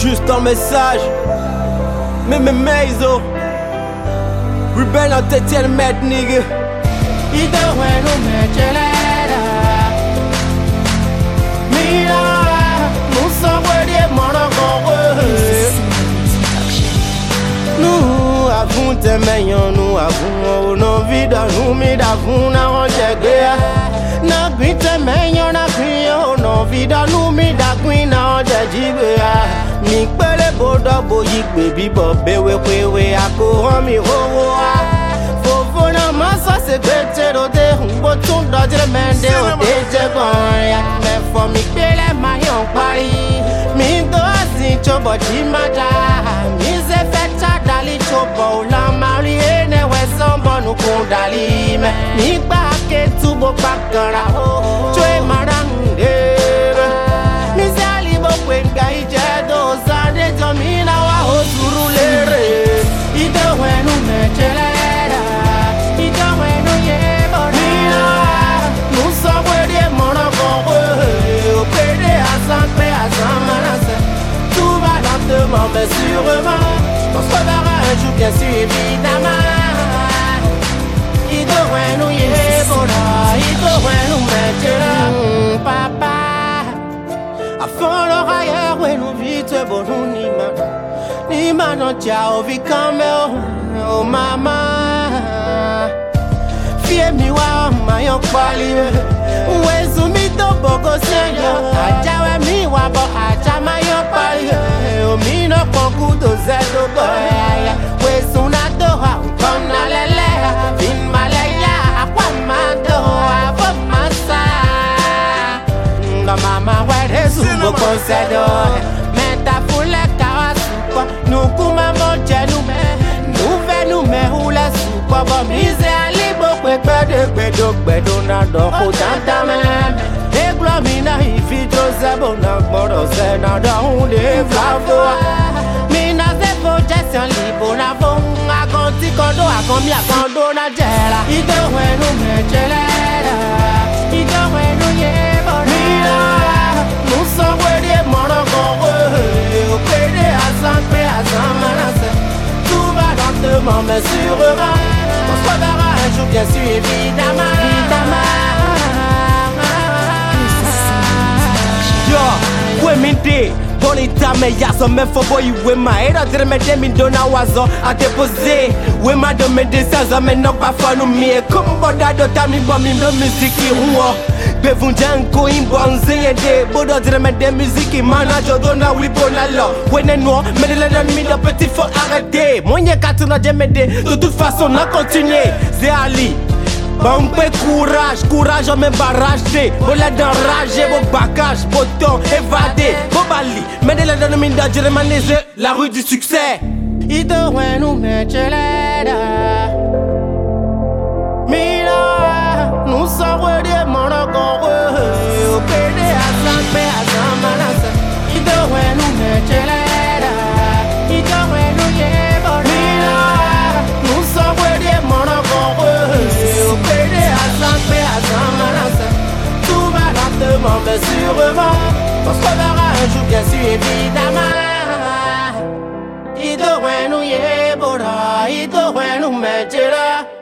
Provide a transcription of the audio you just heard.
juste un message. Mais Maizo Rebel en tête le maître nigga. Ito wenu mechelera Mira Musa wede monogo Nous avons tes meilleurs, nous avons nos vies dans nous, mais d'avons na onjegea. Na grite meilleurs, na crions, nos vies dans nous, mais d'agui na onjegea. Mi pele boda boyik baby bobe we ako mi hoa. Fofo na masa se gbete do de humbo tun do jere mende o de jegoya. Me for mi pele mayon pari. Mi do asin chobo chimada. Mi se feta dali chobo la mari ene we sombo nu kundali me. Mi ba ke tubo bakara ho. Chwe marande. Mi se alibo kwenga ijedo zade jomina wa ho surulere. Ito wenu mechelera. Ito wenu yebora. Musa wede monogo. Opede asan pe asan manase. Tout va lentement mais sûrement. On se reverra un jour bien sûr évidemment. Ito wenu yebora. Ito wenu mechelera. Papa. Afin ailleurs wenu vite bonu ni mano ciao vi cameo oh mama. Fie mi wa mayo kwali. Wezu mi to bogo senyo. Ajawe mi wa bo aja mayo kwali. O mi no konku do zedo boya. Wezu na do ha kona lele. Vin malaya akwa mando avo masa. La mama wede subo konsedo. Meta fule kawa supa. Nukuma moje nume. Nuve nume hula supa. Bo mize alibo kwe gbedo na do kutanta men. Eglo mina ifi josebo na gboro se na do hunde flavo. Mina se fo jesion libo na fo. Akonti kondo akomi akondo na jera. Ito wenu mechelera. Ito wenu yebora. Mira Musa wede monogo. Opede asan pe asan manase. Tout va lentement mais sûrement. On se reverra un jour bien sûr évidemment. Yo, we minte bonita me yaso me for boy we ma era dire me demi dona wazo a déposer we ma de me desaza me no pa fanu mi comme boda do tami bo mi no musique huo bevunjanko imbonze yede bodo dire me de musique manager dona we bonalo we ne no me le donne mi le petit faut arrêter mon ye katuna de me de toute façon on a continuer c'est Ali. Bon peu courage, on m'embarrasse. Bon la d'enragé, bon bagage, bon temps évadé. Bon bali, mais de la donne mine d'adjuremaniser la rue du succès. Ito wenu mechelera. Mira, nous sommes des monogo. Opede asan pe asan manase. Ito wenu mechelera. Ito wenu yebora. Mira, nous sommes des monogo. Opede asan pe asan manase. Tout va lentement mais sûrement. On se reverra un jour bien sûr évidemment. Ito wenu yebora. Ito wenu mechelera.